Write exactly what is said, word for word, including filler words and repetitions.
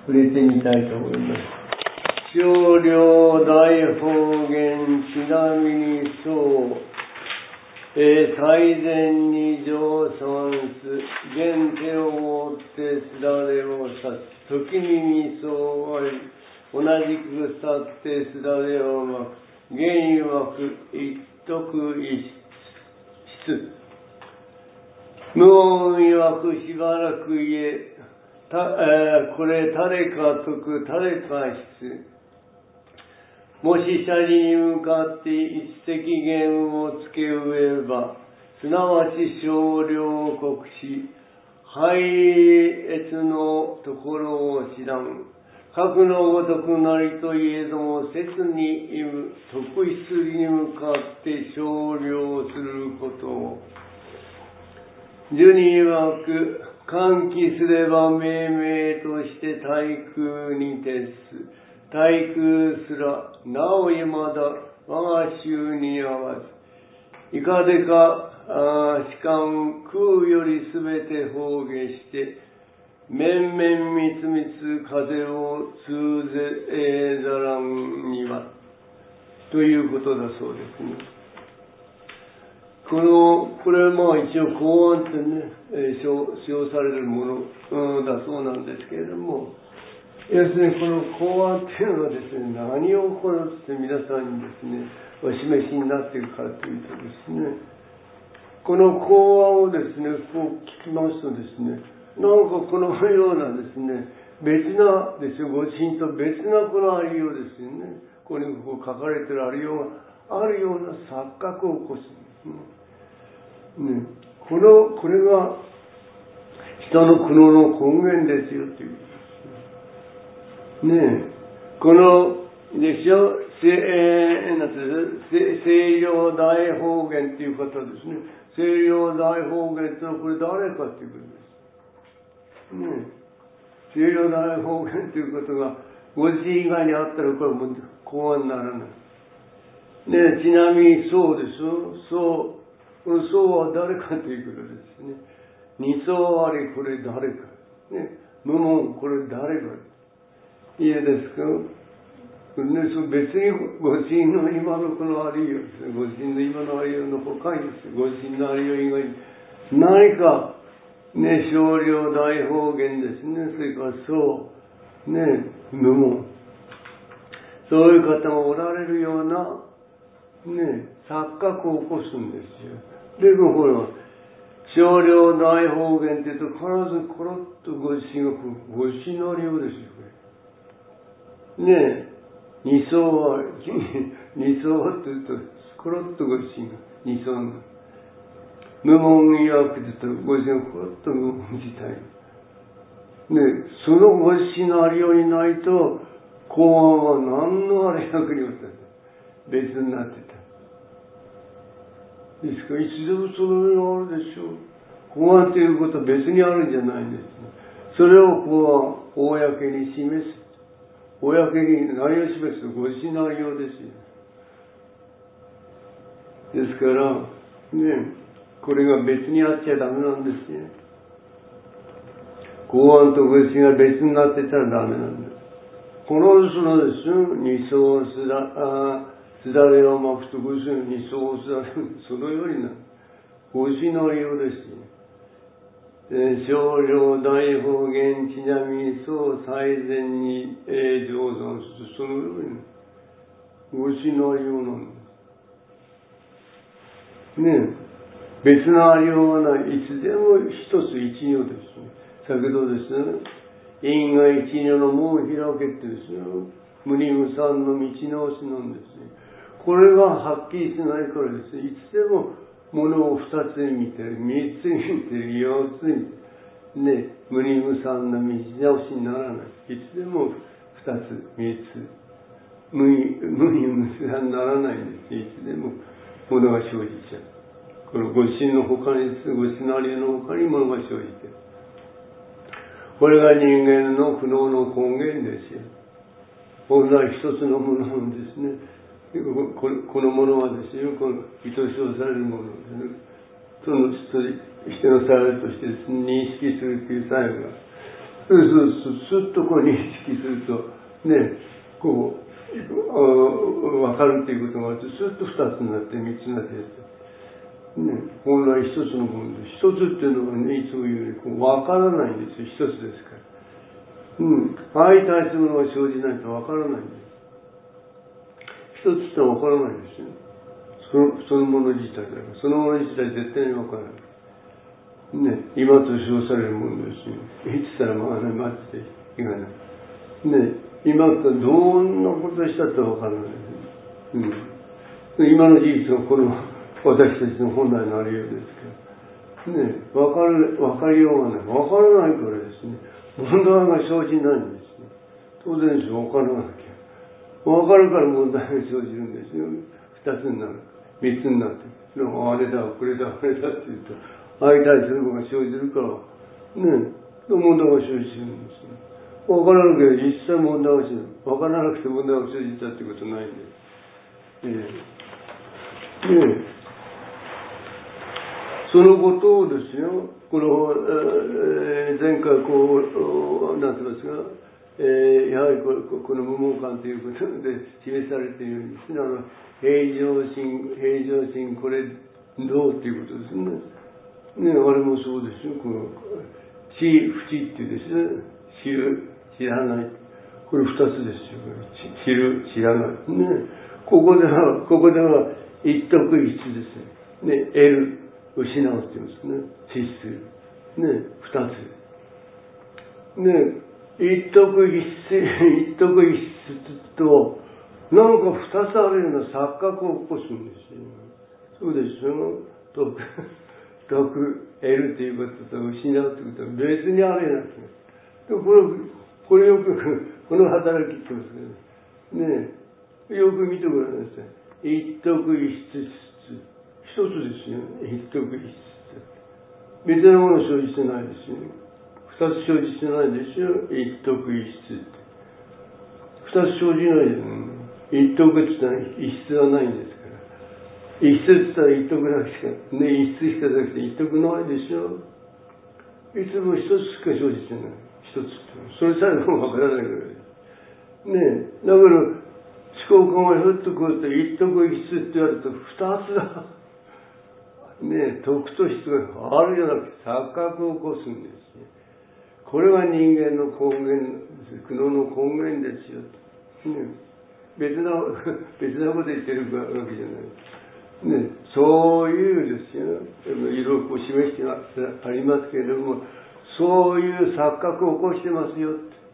触れてみたいと思います。少量大方言ちなみにそう、えー、最善に上損す原手をもってすられをさす時にみそうあり同じく去ってすられをまく原曰く一徳一質無音曰くしばらく言えた、えー、これ誰か徳誰か質もし斜里に向かって一石言をつけ植えばすなわち少量国士拝越のところを知らん核のごとくなりといえども切に意む特質に向かって少量することを儒に曰く喚起すれば命名として対空に徹す対空すらなおいまだ我が衆に合わずいかでか士官空よりすべて放下して面々みつみつ風を通ぜざらんにはということだそうですね。このこれはまあ一応公案ってね、えー、使用されるもの、うん、だそうなんですけれども、要するにこの公案っていうのはですね、何をこれって皆さんにですねお示しになっているかというとですね、この公案をですねこう聞きますとですね、なんかこのようなですね別なですよ、ご自身と別なこのありようですよね、ここにこう書かれているありようがあるような錯覚を起こすんですね。ね、このこれが人の苦悩の根源ですよというねえ、このでしょ、せ、えー、なんていう清涼大方言という方ですね。清涼大方言というのはこれ誰かということです。ねえ、清涼大方言ということがご自身以外にあったらこれはもう公案にならない。ねえ、ちなみにそうですよ。そう。このそうは誰かということですね。二層ありこれ誰か。ね、無門これ誰か。いいですか。ね、そ別にご自身の今のこのありようですね。ご自身の今のありようの他にですね、ご自身のありよう以外に何かね、少量大方言ですね。それからそうね、無門。そういう方がおられるようなね、錯覚を起こすんですよ。でもほら、少量大方言って言うと必ずコロッとご自身がご自身のありようですよ、これ。ねえ、二層は、二層はって言うと、コロッとご自身が二層の。無門曰くって言うと、ご自身がコロッと無門自体。ねえ、そのご自身のありようにないと、公案は何のあれ役にも立たない。別になってた。ですから、いつでもそのようにあるでしょう。公案ということは別にあるんじゃないんです。それを公案、公に示す。公に何を示すご自身のありようですよ。ですから、ね、これが別にあっちゃダメなんですね。公案とご自身が別になってたらダメなんです。このそのですよ、二層すら、あすだれをまくとご自身にそうすだれそのようになる。ご自身のありようですよ。少量大方言ちなみにそう最善に上存するそのようにご自身のありようなんです。ねえ、別なありようがない。いつでも一つ一如ですね。先ほどですね、因果一如の門を開けてですね、無二無三の道直しなんですね。これがはっきりしないからですね、いつでもものを二つに見てる、三つに見てる、四つに見てる。ね、無二無三の道直しにならない。いつでも二つ、三つ。無二無三にならないんです。いつでもものが生じちゃう。このご自身の他に、ご自身のありの他にものが生じている。これが人間の苦悩の根源ですよ。同じ一つのものなんですね。この、このものはですよ、この愛しをされるものですね。その人の作用としてですね、認識するという作用がそうそう、すっとこう認識すると、ね、こう、分かるっていうことがあって、すっと二つになって三つになって、ね、本来一つのもので、一つっていうのはね、いつも言うように、こう分からないんですよ、一つですから。うん。相対するものが生じないと分からないんです。一つって分からないんですよ。その、そのもの自体だから。そのもの自体絶対に分からない。ね、今と称されるものですよ。いつしたらまあね、待っていかない。ね、今ってどんなことしたって分からない。うん。今の事実はこの私たちの本来のありようですけど。ね、分かる、分かりようがない。分からないからですね。問題が生じないんですね。当然ですよ、分からなきゃ。分かるから問題が生じるんですよ。二つになる。三つになって。あれだ、これだ、あれだって言うと、相対するものが生じるから、ね、問題が生じるんですよ。分からなきゃ一切問題が生じる。分からなくて問題が生じたってことないんです。ねえ。ねえ。そのことをですよ、この、えー、前回こう、なんて言いますか、えー、やはりここの無門観ということで示されているんですね。あの、平常心、平常心、これどうっていうことですね。ね、あれもそうですよ。この、知、不知っていうですね、知る、知らない。これ二つですよ。知る、知らない。ね、ここでは、ここでは一徳一質ですね。ね、得る。失うって言うんですね。失する。ね、二つ。ね、一徳一質、一徳一質と、なんか二つあるような錯覚を起こすんですよ。そうですよ。徳、徳、得るっていうことと失うっていうことは別にあるような気がする。これ、これよく、この働きって言うんですけどね、ね、よく見てごらんなさい。一徳一質。一つですよ。一徳一質。別なもの生じてないですよ。二つ生じてないですよ。一徳一質。二つ生じないです。一徳って言ったら一質はないんですから。一質って言ったら一徳だけしか、ね、一質しかなくて一徳ないでしょ。いつも一つしか生じてない。一つって。それさえもわからないぐらいです。ねえ。だから、思考考えふっとこうやって一徳一質って言われると二つだ。ねえ、徳と質があるじゃなくて錯覚を起こすんですね。これは人間の根源、苦悩の根源ですよ。ね、別な、別なこと言ってるわけじゃない。ね、そういうですよ。いろいろこう示してありますけれども、そういう錯覚を起こしてますよって。